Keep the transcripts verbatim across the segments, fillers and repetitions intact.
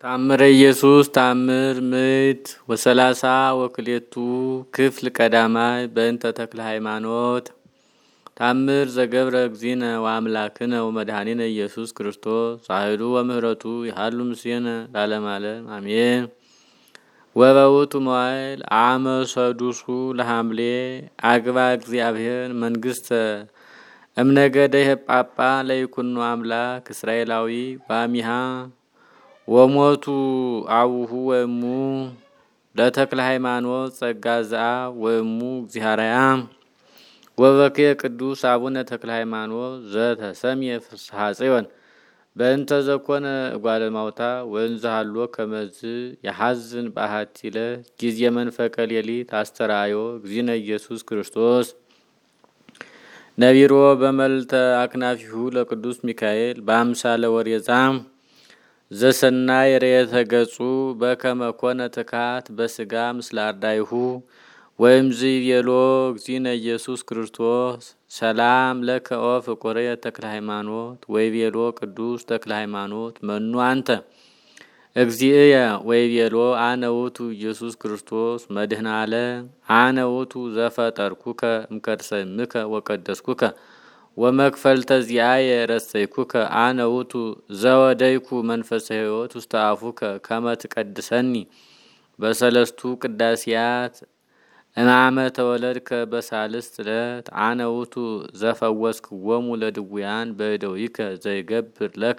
ታምረ ኢየሱስ ታምር ምት ወሰላሳ ወክሌቱ ክፍል ቀዳማይ በእንተ ተክለ ሃይማኖት ታምር ዘገብረ እግዚእነ ወአምላክነ ወመድኃኒነ ኢየሱስ ክርስቶስ ጻሕሉ ወምህረቱ ይሃሉ ምስየነ ለዓለመ ዓለም አሜን። ወበውእቱ መዋዕል አመ ሰዱሱ ለሐምሌ አግባ እግዚአብሔር መንግሥተ እምነገደ ጳጳ ለይኩኖ አምላክ እስራኤላዊ ወአሚሃ ወሞቱ አቡሁ ወእሙ ለተክለ ሃይማኖት ጸጋዛ ወእሙ እግዚአርያ ወበከ ቅዱስ አቡነ ተክለ ሃይማኖት ዘተሰምየ ፍስሐ ጽዮን በእንተ ዘኮነ እጓለ ማውታ ወንዘ ሃሎ ከመዝ የሐዝን ባሃቲለ ጊዜ መንፈቀ ሌሊት አስተራዮ እግዚእነ ኢየሱስ ክርስቶስ ነቢሮ በመልተ አክናፊሁ ለቅዱስ ሚካኤል በአምሳለ ወሬዛም ዘሰናይ ርየተ ገጹ በከመ ኮነ ትካት በስጋ ምስለ አርዳይሁ ወይም ዝቤሎ እግዚእነ ኢየሱስ ክርስቶስ ሰላም ለከ ኦ ፍቁሬ ተክለ ሃይማኖት ወይቤሎ ቅዱስ ተክለ ሃይማኖት መኑ አንተ እግዚእየ ወይቤሎ አነ ውእቱ ኢየሱስ ክርስቶስ መድኃኔ ዓለም አነ ውእቱ ዘፈጠርኩከ እምከርሰ እምከ ወቀደስኩከ ወመክፈልተ ዚአየ ረሰይኩከ አነ ውእቱ ዘወደይኩ መንፈሰ ሕይወት ውስተ አፉከ ከመ ትቀድሰኒ በሰለስቱ ቅዳሴያት እማመ ተወለድከ በሳልስት ዕለት አነ ውእቱ ዘፈወስክዎሙ ለድውያን በእደዊከ ዘይገብር ለከ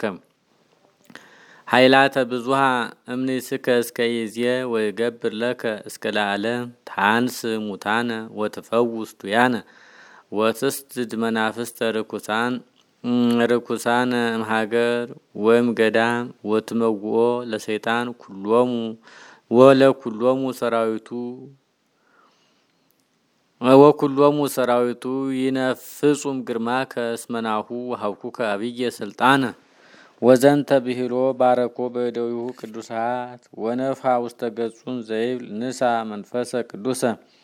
ኃይላተ ብዙሃ እምኔስከ እስከ ይእዜ ወይገብር ለከ እስከ ለዓለም ታንስ ሙታነ ወትፈውስ ዱያነ ወትስድድ መናፍስተ ርኩሳን ርኩሳን እምሀገር ወይም ገዳም ወትመውኦ ለሰይጣን ኩሎሙ ወለኩሎሙ ሰራዊቱ ወኩሎሙ ሰራዊቱ ይነፍጹም ግርማከ እስመናሁ ወሀብኩከ አብየ ስልጣነ ወዘንተ ብሂሎ ባረኮ በእደዊሁ ቅዱሳት ወነፍሐ ውስተ ገጹን ዘይብል ንሳ መንፈሰ ቅዱሰ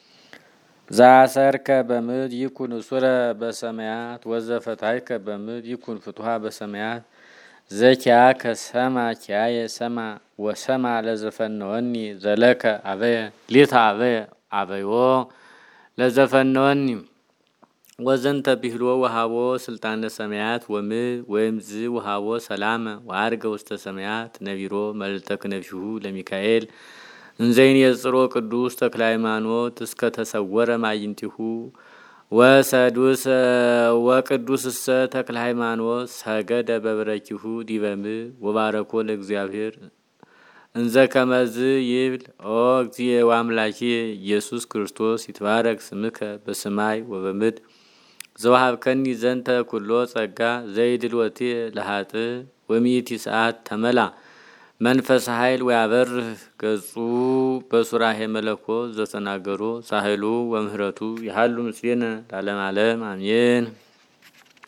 ዛሰርከ በምድር ይኩን ሱረ በሰማያት ወዘፈታይከ በምድር ይኩን ፍቱሃ በሰማያት ዘኪያከ ሰማ ኪያየ ሰማ ወሰማ ለዘፈነወኒ ዘለከ አበየ ሊታ አበየ አበዮ ለዘፈነወኒ ወዘንተ ብሂሎ ወሃቦ ስልጣነ ሰማያት ወምድር ወይም ዝ ወሃቦ ሰላመ ወአርገ ውስተ ሰማያት ነቢሮ መልዕልተ ክነፊሁ ለሚካኤል እንዘይን የጽሮ ቅዱስ ተክለ ሃይማኖት እስከ ተሰወረ ማይንቲሁ ወሰዱስ ወቅዱስሰ ተክለ ሃይማኖት ሰገደ በበረኪሁ ዲበም ወባረኮ ለእግዚአብሔር እንዘ ከመዝ ይብል ኦ እግዚእ ወአምላኬ ኢየሱስ ክርስቶስ ይትባረክ ስምከ በሰማይ ወበምድር ዘወሀብከኒ ዘንተ ኩሎ ጸጋ ዘይድልወቴ ለሃጥ ወሚእቲ ሰዓት ተመላ መንፈስ ኃይል ወያበርህ ገጹ በሱራሄ መለኮት ዘተናገሮ ሳህሉ ወምህረቱ ይሃሉ ምስሌነ ለዓለመ ዓለም አሜን።